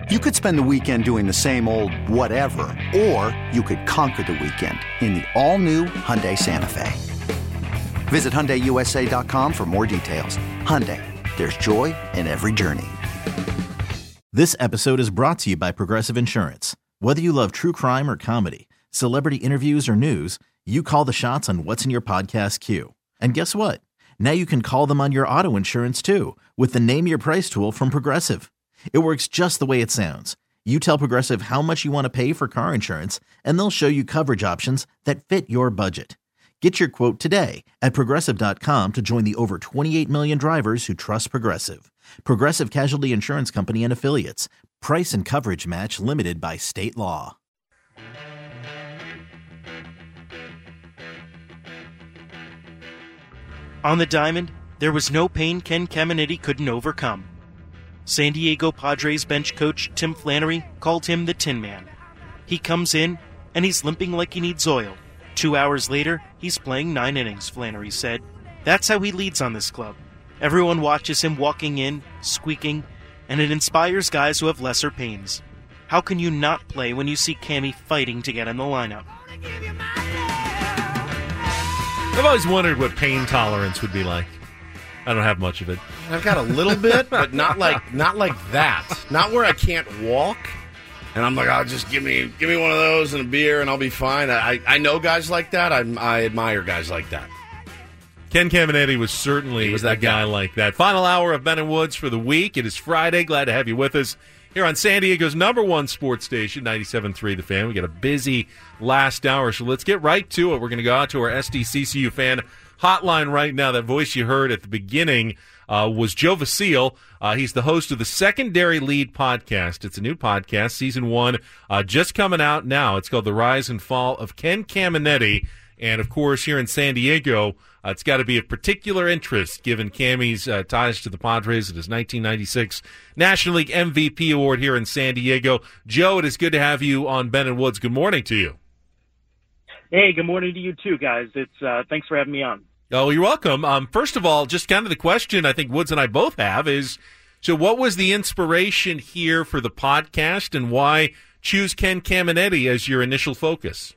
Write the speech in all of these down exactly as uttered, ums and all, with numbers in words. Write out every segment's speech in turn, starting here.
You could spend the weekend doing the same old whatever, or you could conquer the weekend in the all-new Hyundai Santa Fe. Visit Hyundai U S A dot com for more details. Hyundai, there's joy in every journey. This episode is brought to you by Progressive Insurance. Whether you love true crime or comedy, celebrity interviews or news, you call the shots on what's in your podcast queue. And guess what? Now you can call them on your auto insurance too with the Name Your Price tool from Progressive. It works just the way it sounds. You tell Progressive how much you want to pay for car insurance, and they'll show you coverage options that fit your budget. Get your quote today at Progressive dot com to join the over twenty-eight million drivers who trust Progressive. Progressive Casualty Insurance Company and Affiliates. Price and coverage match limited by state law. On the diamond, there was no pain Ken Caminiti couldn't overcome. San Diego Padres bench coach Tim Flannery called him the Tin Man. He comes in, and he's limping like he needs oil. Two hours later, he's playing nine innings, Flannery said. That's how he leads on this club. Everyone watches him walking in, squeaking, and it inspires guys who have lesser pains. How can you not play when you see Cammy fighting to get in the lineup? I've always wondered what pain tolerance would be like. I don't have much of it. I've got a little bit, but not like not like that. Not where I can't walk, and I'm like, oh, just give me give me one of those and a beer, and I'll be fine. I I know guys like that. I I admire guys like that. Ken Caminiti was certainly He was a that guy guy. like that. Final hour of Ben and Woods for the week. It is Friday. Glad to have you with us here on San Diego's number one sports station, ninety-seven point three The Fan. We got a busy last hour, so let's get right to it. We're going to go out to our S D C C U fan hotline right now. That voice you heard at the beginning uh, was Joe Vasile. Uh, he's the host of the Secondary Lead podcast. It's a new podcast, season one, uh, just coming out now. It's called The Rise and Fall of Ken Caminiti. And, of course, here in San Diego, uh, it's got to be of particular interest given Cammy's uh, ties to the Padres at his nineteen ninety-six National League M V P award here in San Diego. Joe, it is good to have you on Ben and Woods. Good morning to you. Hey, good morning to you too, guys. It's uh, thanks for having me on. Oh, you're welcome. Um, first of all, just kind of the question I think Woods and I both have is, so what was the inspiration here for the podcast, and why choose Ken Caminiti as your initial focus?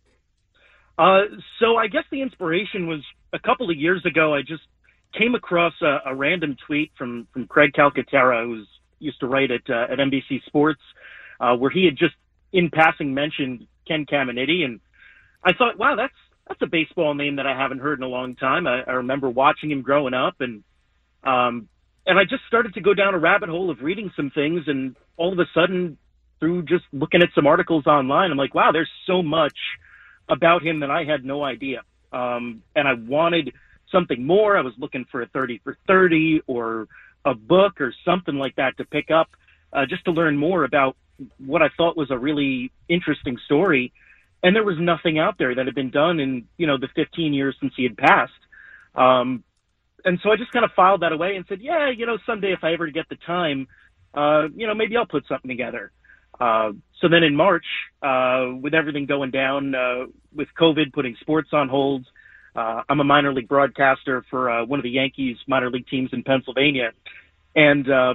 Uh, so I guess the inspiration was a couple of years ago. I just came across a, a random tweet from, from Craig Calcaterra, who used to write at uh, at N B C Sports, uh, where he had just in passing mentioned Ken Caminiti, and I thought, wow, that's that's a baseball name that I haven't heard in a long time. I, I remember watching him growing up, and um, and I just started to go down a rabbit hole of reading some things, and all of a sudden, through just looking at some articles online, I'm like, wow, there's so much about him that I had no idea. Um, and I wanted something more. I was looking for a thirty for thirty or a book or something like that to pick up, uh, just to learn more about what I thought was a really interesting story. And there was nothing out there that had been done in, you know, the fifteen years since he had passed. Um, and so I just kind of filed that away and said, yeah, you know, someday if I ever get the time, uh, you know, maybe I'll put something together. Uh, so then in March, uh, with everything going down, uh, with COVID putting sports on hold, uh, I'm a minor league broadcaster for, uh, one of the Yankees minor league teams in Pennsylvania. And, uh,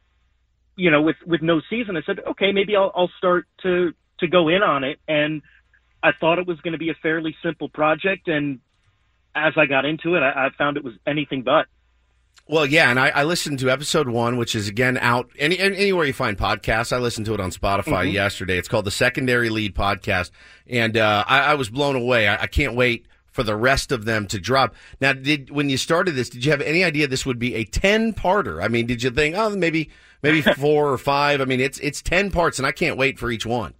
you know, with, with no season, I said, okay, maybe I'll, I'll start to, to go in on it. And I thought it was going to be a fairly simple project. And as I got into it, I, I found it was anything but. Well, yeah, and I, I listened to episode one, which is, again, out any, anywhere you find podcasts. I listened to it on Spotify mm-hmm. yesterday. It's called the Secondary Lead Podcast, and uh, I, I was blown away. I, I can't wait for the rest of them to drop. Now, did when you started this, did you have any idea this would be a ten-parter? I mean, did you think, oh, maybe maybe four or five? I mean, it's it's ten parts, and I can't wait for each one.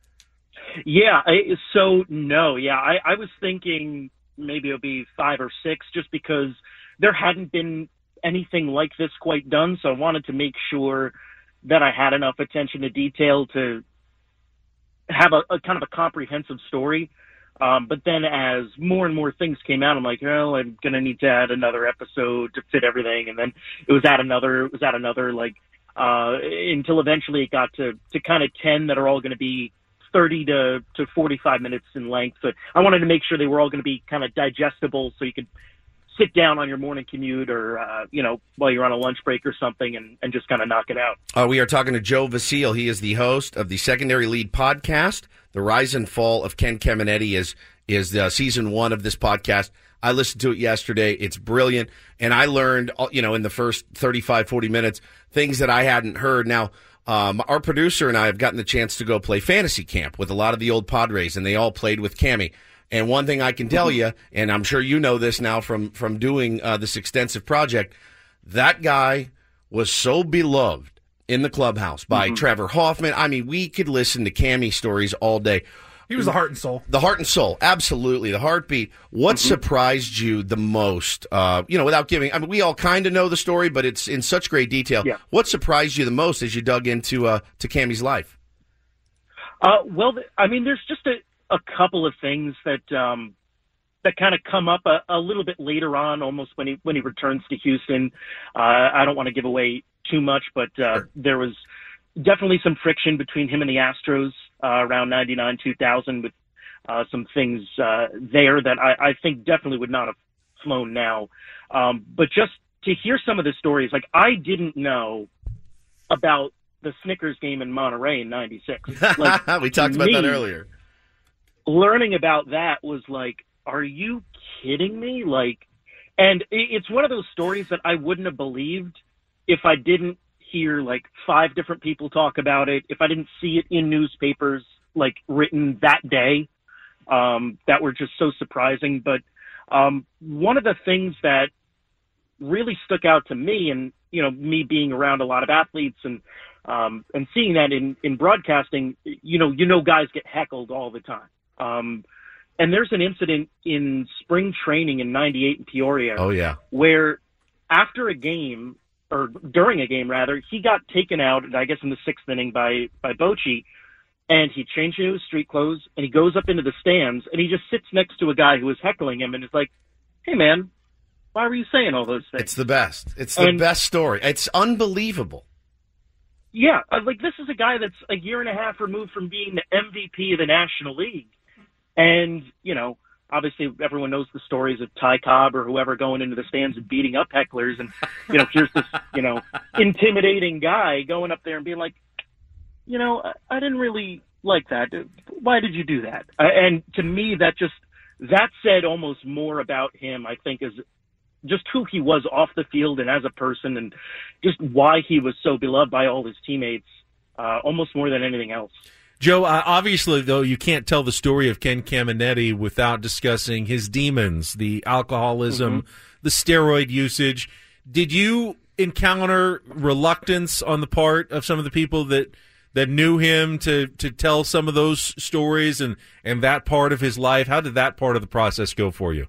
Yeah, I, so, no, yeah, I, I was thinking maybe it'll be five or six just because there hadn't been anything like this quite done, so I wanted to make sure that I had enough attention to detail to have a, a kind of a comprehensive story. Um, but then as more and more things came out, I'm like, well, I'm going to need to add another episode to fit everything. And then it was at another, it was at another, like, uh, until eventually it got to, to kind of ten that are all going to be thirty to, to forty-five minutes in length. So I wanted to make sure they were all going to be kind of digestible so you could sit down on your morning commute or, uh, you know, while you're on a lunch break or something and, and just kind of knock it out. Uh, we are talking to Joe Vasile. He is the host of the Secondary Lead podcast. The Rise and Fall of Ken Caminiti is, is uh, season one of this podcast. I listened to it yesterday. It's brilliant. And I learned, you know, in the first thirty-five, forty minutes, things that I hadn't heard. Now, um, our producer and I have gotten the chance to go play fantasy camp with a lot of the old Padres, and they all played with Cammy. And one thing I can tell you, and I'm sure you know this now from, from doing uh, this extensive project, that guy was so beloved in the clubhouse by mm-hmm. Trevor Hoffman. I mean, we could listen to Cammy stories all day. He was the heart and soul. The heart and soul, absolutely, the heartbeat. What mm-hmm. surprised you the most? Uh, you know, without giving, I mean, we all kind of know the story, but it's in such great detail. Yeah. What surprised you the most as you dug into uh, to Cammy's life? Uh, well, I mean, there's just a, a couple of things that um, that kind of come up a, a little bit later on, almost when he when he returns to Houston. Uh, I don't want to give away too much, but uh, sure. there was definitely some friction between him and the Astros uh, around ninety-nine, two thousand, with uh, some things uh, there that I, I think definitely would not have flown now. Um, but just to hear some of the stories, like I didn't know about the Snickers game in Monterey in ninety-six. Like, we talked about me, that earlier. Learning about that was like, are you kidding me? Like, and it's one of those stories that I wouldn't have believed if I didn't hear like five different people talk about it, if I didn't see it in newspapers, like written that day, um, that were just so surprising. But um, one of the things that really stuck out to me, and, you know, me being around a lot of athletes and, um, and seeing that in, in broadcasting, you know, you know, guys get heckled all the time. Um, and there's an incident in spring training in ninety-eight in Peoria. Oh, yeah. Where after a game, or during a game rather, he got taken out, I guess in the sixth inning by, by Bochy, and he changed into his street clothes, and he goes up into the stands, and he just sits next to a guy who was heckling him, and is like, hey, man, why were you saying all those things? It's the best. It's the and, best story. It's unbelievable. Yeah, like this is a guy that's a year and a half removed from being the M V P of the National League. And, you know, obviously everyone knows the stories of Ty Cobb or whoever going into the stands and beating up hecklers. And, you know, here's this, you know, intimidating guy going up there and being like, you know, I, I didn't really like that. Why did you do that? Uh, and to me, that just, that said almost more about him, I think, is just who he was off the field and as a person, and just why he was so beloved by all his teammates, uh, almost more than anything else. Joe, uh, obviously, though, you can't tell the story of Ken Caminiti without discussing his demons, the alcoholism, mm-hmm. the steroid usage. Did you encounter reluctance on the part of some of the people that that knew him to, to tell some of those stories and, and that part of his life? How did that part of the process go for you?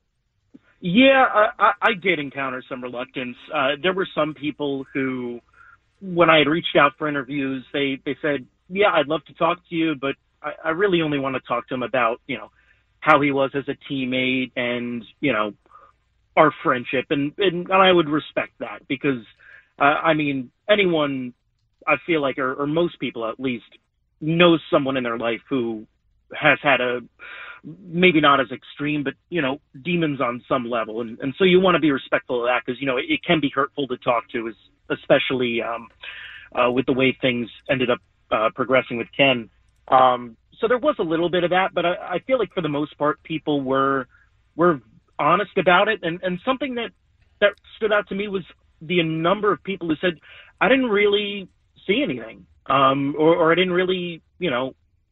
Yeah, I, I did encounter some reluctance. Uh, there were some people who, when I had reached out for interviews, they, they said, yeah, I'd love to talk to you, but I, I really only want to talk to him about, you know, how he was as a teammate and, you know, our friendship. And, and, and I would respect that because, uh, I mean, anyone, I feel like, or, or most people at least, knows someone in their life who has had a, maybe not as extreme, but, you know, demons on some level. And, and so you want to be respectful of that because, you know, it, it can be hurtful to talk to, especially um, uh, with the way things ended up Uh, progressing with Ken. Um, so there was a little bit of that, but I, I feel like for the most part, people were were honest about it. And, and something that, that stood out to me was the number of people who said, I didn't really see anything, um, or, or I didn't really, you know,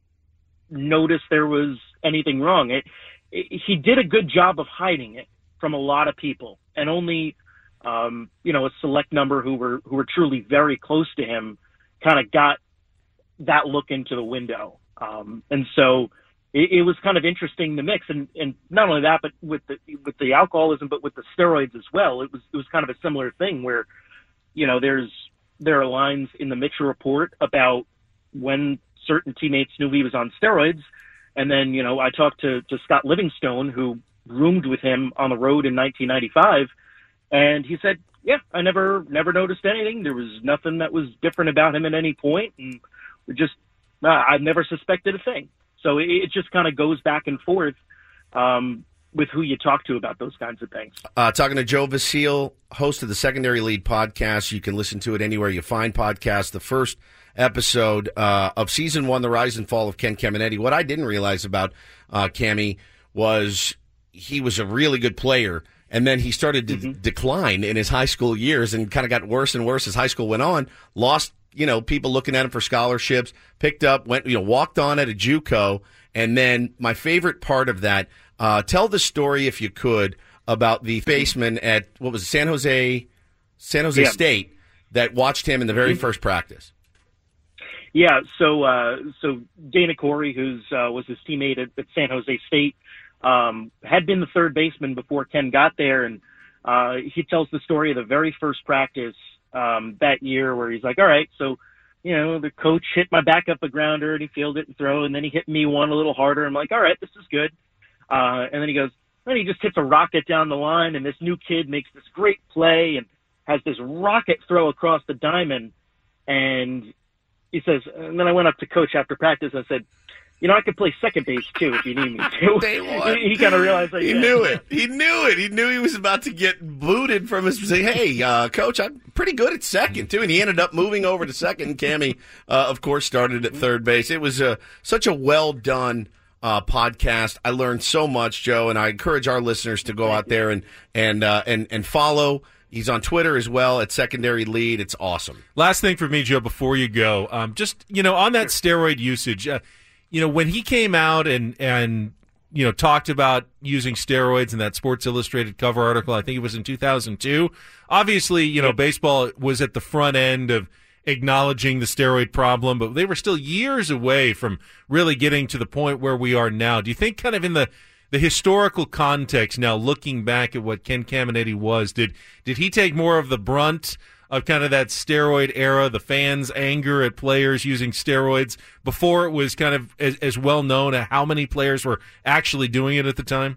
notice there was anything wrong. It, it, he did a good job of hiding it from a lot of people, and only, um, you know, a select number who were who were truly very close to him kind of got that look into the window. Um, and so it, it was kind of interesting, the mix. And, and not only that, but with the, with the alcoholism, but with the steroids as well, it was, it was kind of a similar thing where, you know, there's, there are lines in the Mitchell report about when certain teammates knew he was on steroids. And then, you know, I talked to, to Scott Livingstone, who roomed with him on the road in nineteen ninety-five. And he said, yeah, I never, never noticed anything. There was nothing that was different about him at any point. And just, uh, I never suspected a thing. So it, it just kind of goes back and forth. Um, with who you talk to about those kinds of things. Uh, talking to Joe Vasile, host of the Secondary Lead podcast. You can listen to it anywhere you find podcasts. The first episode uh, of season one, The Rise and Fall of Ken Caminiti. What I didn't realize about uh, Cammy was he was a really good player, and then he started to mm-hmm. d- decline in his high school years and kind of got worse and worse as high school went on. Lost, you know, people looking at him for scholarships, picked up, went, you know, walked on at a JUCO, and then my favorite part of that, uh, tell the story, if you could, about the baseman at, what was it, San Jose, San Jose yeah. State that watched him in the very mm-hmm. first practice. Yeah, so uh, so Dana Corey, who uh, was his teammate at, at San Jose State, um, had been the third baseman before Ken got there, and uh, he tells the story of the very first practice um, that year where he's like, all right, so, you know, the coach hit my back up a grounder, and he fielded it and throw, and then he hit me one a little harder. I'm like, all right, this is good. Uh, and then he goes, then he just hits a rocket down the line, and this new kid makes this great play and has this rocket throw across the diamond, and he says, and then I went up to coach after practice and I said, you know, I could play second base too if you need me to. Day one. He, he kind of realized like, he yeah. knew it. He knew it. He knew he was about to get booted from his. Say, hey, uh, coach, I'm pretty good at second too, and he ended up moving over to second. And Cammy, uh, of course, started at third base. It was a, such a well done uh, podcast. I learned so much, Joe, and I encourage our listeners to go out there and and uh, and and follow. He's on Twitter as well at Secondary Lead. It's awesome. Last thing for me, Joe, before you go, um, just, you know, on that steroid usage, uh, you know, when he came out and, and, you know, talked about using steroids in that Sports Illustrated cover article, I think it was in two thousand two, obviously, you know, baseball was at the front end of acknowledging the steroid problem, but they were still years away from really getting to the point where we are now. Do you think kind of in the The historical context now, looking back at what Ken Caminiti was, did did he take more of the brunt of kind of that steroid era, the fans' anger at players using steroids, before it was kind of as, as well known as how many players were actually doing it at the time?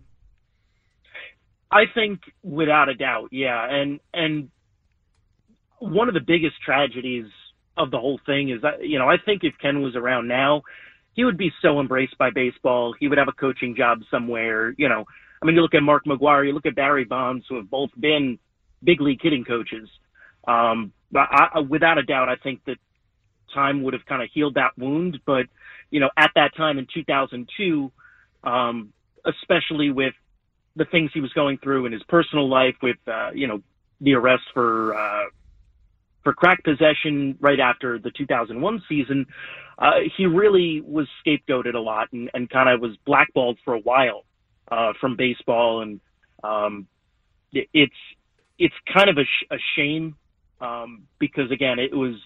I think without a doubt, yeah. And and one of the biggest tragedies of the whole thing is that, you know, I think if Ken was around now, he would be so embraced by baseball. He would have a coaching job somewhere. You know, I mean, you look at Mark McGwire, you look at Barry Bonds, who have both been big league hitting coaches. Um, I, I, without a doubt, I think that time would have kind of healed that wound. But, you know, at that time in two thousand two, um, especially with the things he was going through in his personal life with, uh, you know, the arrest for, uh, for crack possession right after the two thousand one season, Uh, he really was scapegoated a lot and, and kind of was blackballed for a while uh, from baseball. And um, it, it's it's kind of a, sh- a shame um, because, again, it was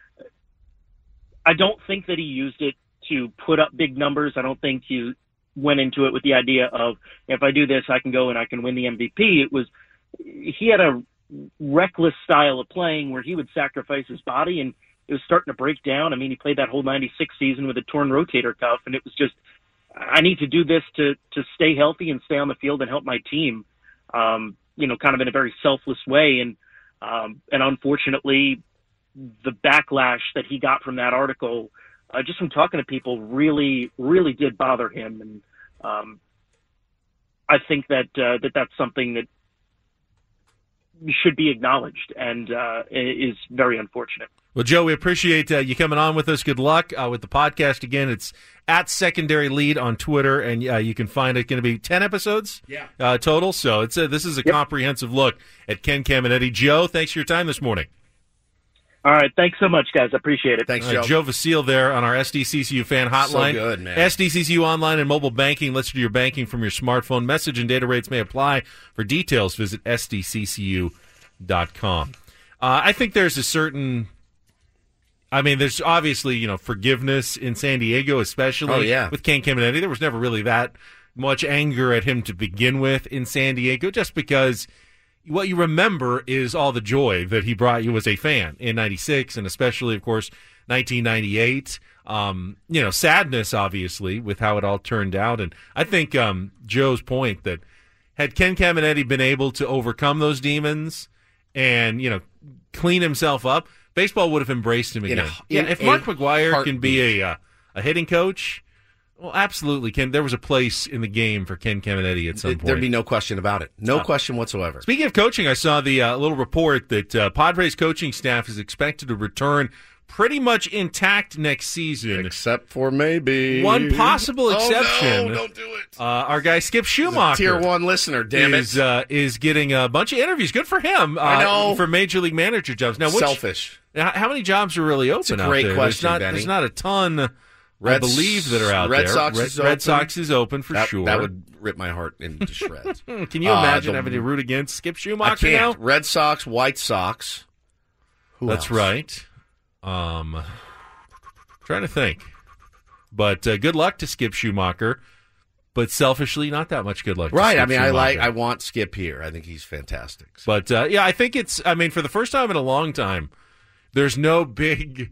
– I don't think that he used it to put up big numbers. I don't think he went into it with the idea of, if I do this, I can go and I can win the M V P. It was – he had a reckless style of playing where he would sacrifice his body, and it was starting to break down. I mean, he played that whole ninety-six season with a torn rotator cuff, and it was just, I need to do this to, to stay healthy and stay on the field and help my team, um, you know, kind of in a very selfless way. And, um, and unfortunately, the backlash that he got from that article, uh, just from talking to people, really, really did bother him. And um, I think that, uh, that that's something that should be acknowledged and uh, is very unfortunate. Well, Joe, we appreciate uh, you coming on with us. Good luck uh, with the podcast. Again, it's at Secondary Lead on Twitter, and uh, you can find it. Going to be ten episodes yeah. uh, total. So it's a, this is a yep. comprehensive look at Ken Caminiti. Joe, thanks for your time this morning. All right. Thanks so much, guys. I appreciate it. Thanks, uh, Joe. Joe Vasile there on our S D C C U fan hotline. So good, man. S D C C U online and mobile banking. Let's do your banking from your smartphone. Message and data rates may apply. For details, visit S D C C U dot com. Uh, I think there's a certain... I mean, there's obviously, you know, forgiveness in San Diego, especially oh, yeah. with Ken Caminiti. There was never really that much anger at him to begin with in San Diego, just because what you remember is all the joy that he brought you as a fan in ninety-six, and especially, of course, nineteen ninety-eight. Um, you know, sadness, obviously, with how it all turned out. And I think um, Joe's point that had Ken Caminiti been able to overcome those demons and, you know, clean himself up, baseball would have embraced him again. In a, yeah, in if Mark a McGwire heartbeat. can be a uh, a hitting coach, Well, absolutely, Ken. There was a place in the game for Ken Caminiti at some point. There'd be no question about it. No uh, question whatsoever. Speaking of coaching, I saw the uh, little report that uh, Padres coaching staff is expected to return pretty much intact next season. Except for maybe one possible exception. Oh, no, don't do it. Uh, our guy Skip Schumacher, tier one listener, damn is, it, uh, is getting a bunch of interviews. Good for him. Uh, I know. For major league manager jobs. Now, which, selfish. How many jobs are really open It's a out great there? question, there's not, Benny. There's not a ton. Red, I believe that are out Red there. Sox Red, is Red open. Sox is open for that, sure. That would rip my heart into shreds. Can you imagine uh, the, having to root against Skip Schumacher I can't. now? Red Sox, White Sox. Who That's else? right. Um, trying to think. But uh, good luck to Skip Schumacher. But selfishly, not that much good luck. To Right. Skip I mean, Schumacher. I like. I want Skip here. I think he's fantastic. So. But uh, yeah, I think it's. I mean, for the first time in a long time, there's no big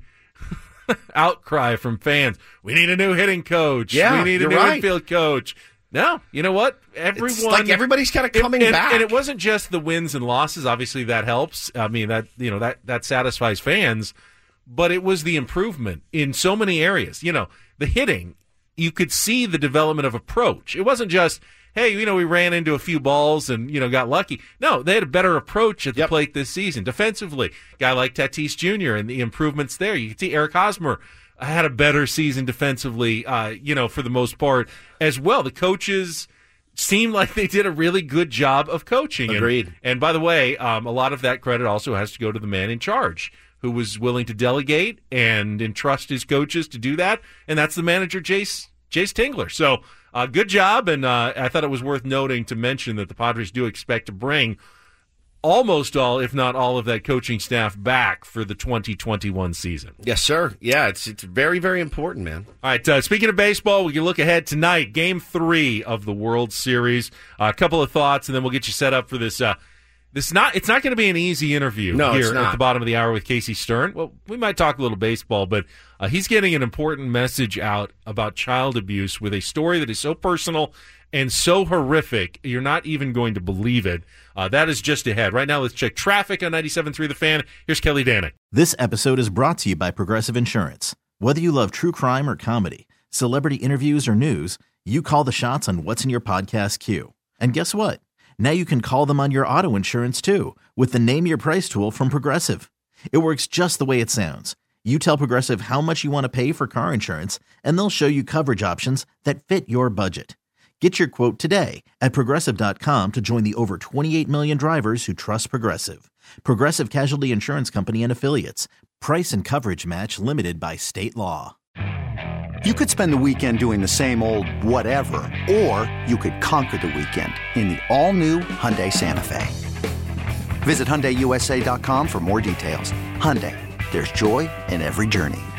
outcry from fans. We need a new hitting coach. Yeah, we need a you're new right. infield coach. No, you know what? Everyone, It's like everybody's kind of coming and, and, back. and it wasn't just the wins and losses. Obviously, that helps. I mean, that you know that that satisfies fans. But it was the improvement in so many areas. You know, the hitting. You could see the development of approach. It wasn't just, hey, you know, we ran into a few balls and, you know, got lucky. No, they had a better approach at the Yep. plate this season. Defensively, guy like Tatis Junior and the improvements there. You can see Eric Hosmer had a better season defensively, uh, you know, for the most part as well. The coaches seemed like they did a really good job of coaching. Agreed. And, and by the way, um, a lot of that credit also has to go to the man in charge, who was willing to delegate and entrust his coaches to do that, and that's the manager, Jace Jace Tingler. So, uh, good job, and uh, I thought it was worth noting to mention that the Padres do expect to bring almost all, if not all, of that coaching staff back for the twenty twenty-one season. Yes, sir. Yeah, it's it's very, very important, man. All right, uh, speaking of baseball, we can look ahead tonight, Game three of the World Series. Uh, a couple of thoughts, and then we'll get you set up for this uh, This not it's not going to be an easy interview no, here it's not. at the bottom of the hour with Casey Stern. Well, we might talk a little baseball, but uh, he's getting an important message out about child abuse with a story that is so personal and so horrific, you're not even going to believe it. Uh, that is just ahead. Right now, let's check traffic on ninety-seven point three The Fan. Here's Kelly Danick. This episode is brought to you by Progressive Insurance. Whether you love true crime or comedy, celebrity interviews or news, you call the shots on what's in your podcast queue. And guess what? Now you can call them on your auto insurance, too, with the Name Your Price tool from Progressive. It works just the way it sounds. You tell Progressive how much you want to pay for car insurance, and they'll show you coverage options that fit your budget. Get your quote today at Progressive dot com to join the over twenty-eight million drivers who trust Progressive. Progressive Casualty Insurance Company and Affiliates. Price and coverage match limited by state law. You could spend the weekend doing the same old whatever, or you could conquer the weekend in the all-new Hyundai Santa Fe. Visit Hyundai U S A dot com for more details. Hyundai, there's joy in every journey.